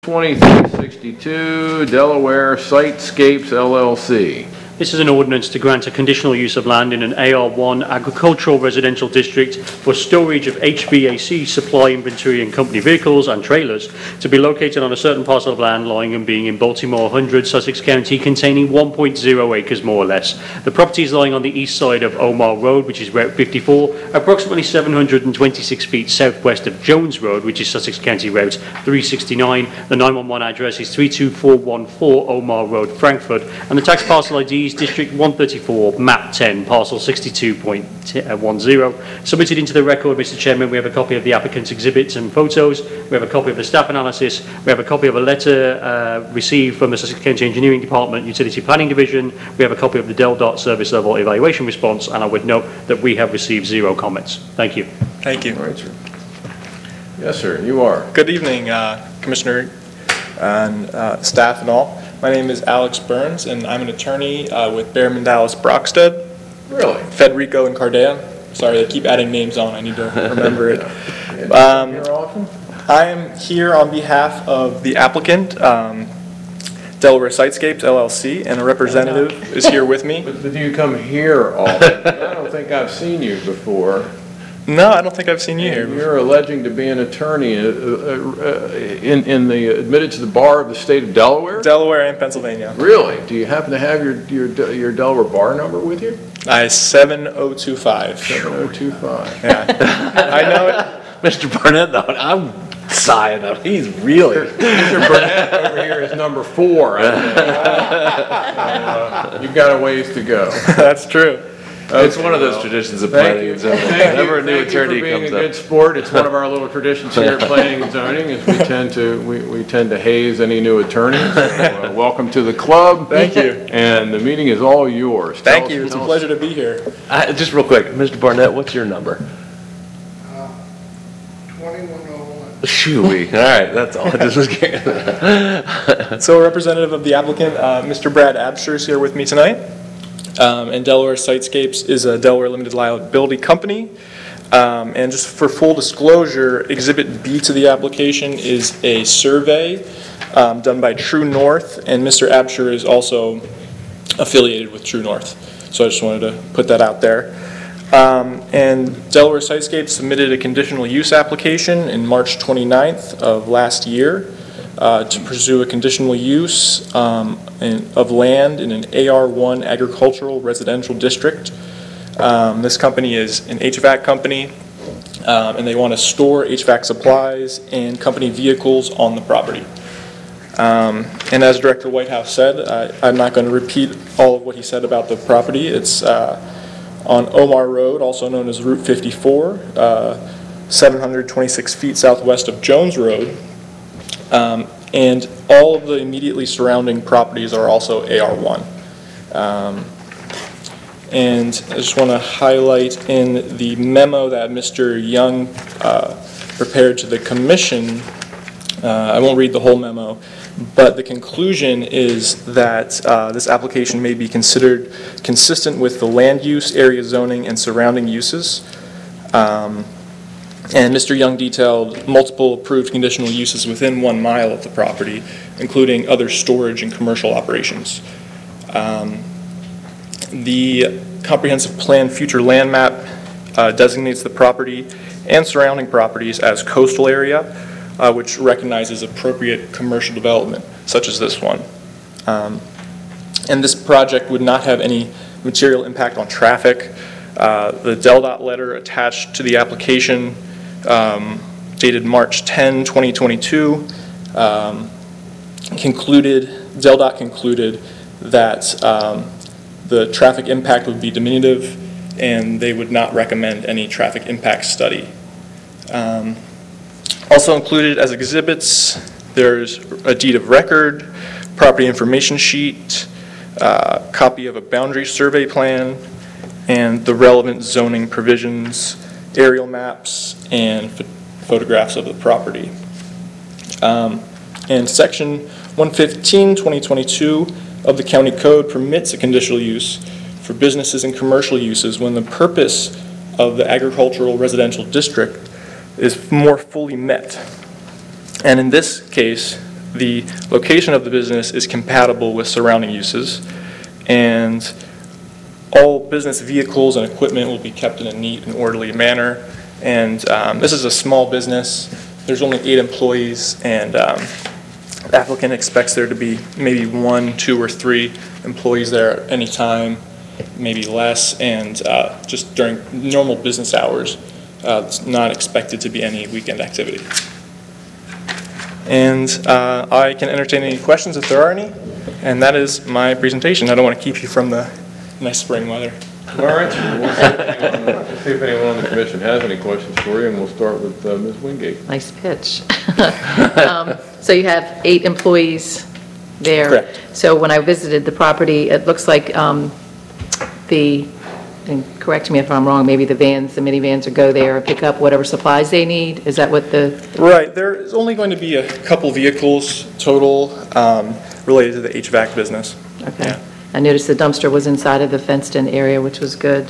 2362 Delaware Sitescapes LLC. This is an ordinance to grant a conditional use of land in an AR1 agricultural residential district for storage of HVAC supply inventory and company vehicles and trailers to be located on a certain parcel of land lying and being in Baltimore 100, Sussex County, containing 1.0 acres more or less. The property is lying on the east side of Omar Road, which is Route 54, approximately 726 feet southwest of Jones Road, which is Sussex County Route 369. The 911 address is 32414 Omar Road, Frankfurt, and the tax parcel ID is District 134, Map 10, Parcel 62.10. Submitted into the record, Mr. Chairman, we have a copy of the applicant's exhibits and photos. We have a copy of the staff analysis. We have a copy of a letter received from the Sussex County Engineering Department, Utility Planning Division. We have a copy of the DelDOT Service Level Evaluation Response, and I would note that we have received 0 comments. Thank you. Thank you. All right, sir. Yes, sir, you are. Good evening, Commissioner and staff and all. My name is Alex Burns, and I'm an attorney with Behrman Dallas Brockstead. Really? Federico and Cardea. Sorry, they keep adding names on. I need to remember it. Here often? I am here on behalf of the applicant, Delaware Sitescapes LLC, and a representative is here with me. But do you come here often? I don't think I've seen you before. No, I don't think I've seen you here. You're alleging to be an attorney admitted to the bar of the state of Delaware? Delaware and Pennsylvania. Really? Do you happen to have your Delaware bar number with you? 7025. 7025. Yeah. I know it. Mr. Barnett, though, I'm sighing up. He's really. Mr. Burnett over here is number 4. I think. You've got a ways to go. That's true. It's one of those traditions of planning and zoning. Whenever a new attorney comes up. Thank you for being a good sport. It's one of our little traditions here at Planning and Zoning, is we tend to haze any new attorneys. So, welcome to the club. Thank you. And the meeting is all yours. Thank you. It's a pleasure to be here. Just real quick, Mr. Barnett, what's your number? 2101. Shoo-wee. All right, that's all. I just was curious. So a representative of the applicant, Mr. Brad Absher, is here with me tonight. And Delaware Sitescapes is a Delaware limited liability company. And just for full disclosure, Exhibit B to the application is a survey done by True North, and Mr. Absher is also affiliated with True North. So I just wanted to put that out there. And Delaware Sitescapes submitted a conditional use application in March 29th of last year to pursue a conditional use of land in an AR1 agricultural residential district. This company is an HVAC company, and they want to store HVAC supplies and company vehicles on the property. And as Director Whitehouse said, I'm not going to repeat all of what he said about the property. It's on Omar Road, also known as Route 54, 726 feet southwest of Jones Road. And all of the immediately surrounding properties are also AR1. And I just want to highlight in the memo that Mr. Young prepared to the commission, I won't read the whole memo, but the conclusion is that this application may be considered consistent with the land use, area zoning, and surrounding uses. And Mr. Young detailed multiple approved conditional uses within 1 mile of the property, including other storage and commercial operations. The comprehensive plan future land map designates the property and surrounding properties as coastal area, which recognizes appropriate commercial development, such as this one. And this project would not have any material impact on traffic. The DelDOT letter attached to the application dated March 10, 2022, DelDOT concluded that the traffic impact would be diminutive, and they would not recommend any traffic impact study. Also included as exhibits, there's a deed of record, property information sheet, copy of a boundary survey plan, and the relevant zoning provisions, aerial maps, and photographs of the property. And Section 115, 2022 of the County Code permits a conditional use for businesses and commercial uses when the purpose of the agricultural residential district is more fully met. And in this case, the location of the business is compatible with surrounding uses, and all business vehicles and equipment will be kept in a neat and orderly manner. And this is a small business. There's only 8 employees, and the applicant expects there to be maybe 1, 2, or 3 employees there at any time, maybe less, and just during normal business hours. It's not expected to be any weekend activity. And I can entertain any questions if there are any, and that is my presentation. I don't want to keep you from the nice spring weather. All right, so we'll see if anyone on the commission has any questions for you, and we'll start with Ms. Wingate. Nice pitch. So you have 8 employees there? Correct. So when I visited the property, it looks like and correct me if I'm wrong, maybe the minivans will go there and pick up whatever supplies they need? Is that what the... Right, there is only going to be a couple vehicles total related to the HVAC business. Okay. Yeah. I noticed the dumpster was inside of the fenced-in area, which was good.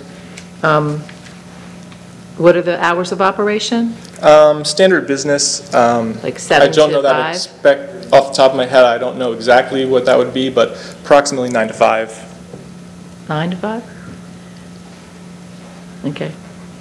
What are the hours of operation? Standard business. Like 7 I don't know to that 5? spec off the top of my head. I don't know exactly what that would be, but approximately 9 to 5. 9 to 5? Okay.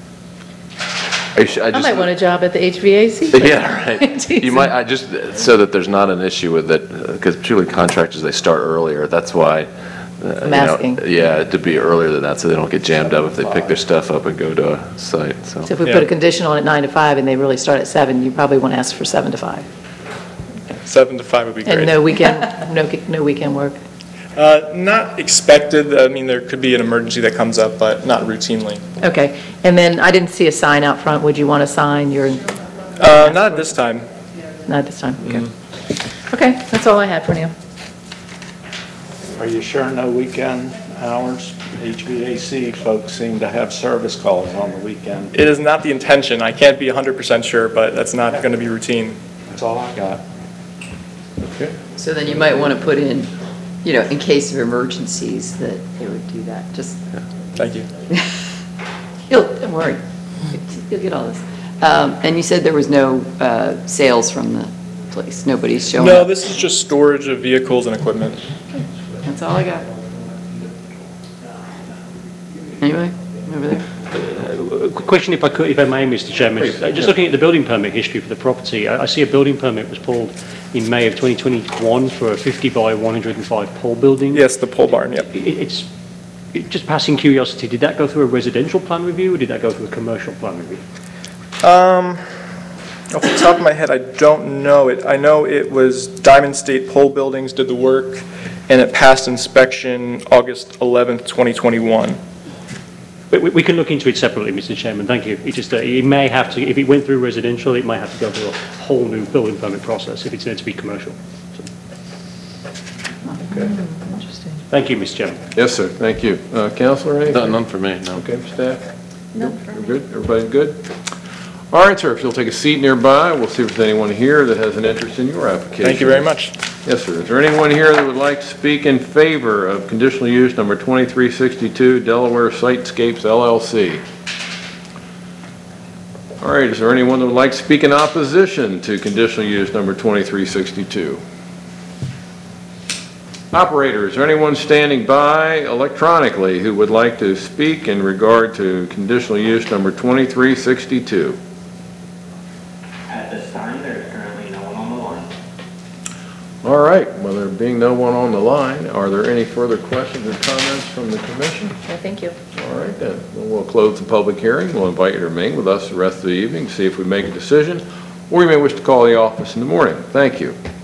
I might want a job at the HVAC. Yeah, right. You might, I just, so that there's not an issue with it, because truly contractors, they start earlier. That's why. I'm asking. Yeah, to be earlier than that, so they don't get jammed up if they pick their stuff up and go to a site, so. So if we put a condition on it 9 to 5 and they really start at 7, you probably want to ask for 7 to 5. 7 to 5 would be great. And no weekend, no weekend work? Not expected. I mean, there could be an emergency that comes up, but not routinely. Okay. And then I didn't see a sign out front. Would you want a sign? Not at this time. Not this time? Okay. Okay, that's all I had for now. Are you sure no weekend hours? HVAC folks seem to have service calls on the weekend. It is not the intention. I can't be 100% sure, but that's not going to be routine. That's all I got. Okay. So then you might want to put in, in case of emergencies, that they would do that, just. Thank you. Don't worry, you'll get all this. And you said there was no sales from the place, nobody's showing No, up? this is just storage of vehicles and equipment. That's all I got. Anyway, over there. Quick question, if I may, Mr. Chairman. Just looking at the building permit history for the property, I see a building permit was pulled in May of 2021 for a 50 by 105 pole building. Yes, the pole barn, yep. It's just passing curiosity, did that go through a residential plan review or did that go through a commercial plan review? Off the top of my head, I don't know it. I know it was Diamond State Pole Buildings did the work, and it passed inspection August 11th, 2021. We can look into it separately, Mr. Chairman, thank you. It just, it may have to, if it went through residential, it might have to go through a whole new building permit process if it's meant to be commercial. So. Okay. Interesting. Thank you, Mr. Chairman. Yes, sir, thank you. Counselor, anything? None for me, no. Okay, staff? We're good? Everybody good? All right, sir, if you'll take a seat nearby, we'll see if there's anyone here that has an interest in your application. Thank you very much. Yes, sir. Is there anyone here that would like to speak in favor of conditional use number 2362, Delaware Sitescapes LLC? All right, is there anyone that would like to speak in opposition to conditional use number 2362? Operator, is there anyone standing by electronically who would like to speak in regard to conditional use number 2362? At this time, there is currently no one on the line. All right, well, there being no one on the line, are there any further questions or comments from the commission? Okay, thank you. All right, then, we'll close the public hearing. We'll invite you to remain with us the rest of the evening, see if we make a decision, or you may wish to call the office in the morning. Thank you.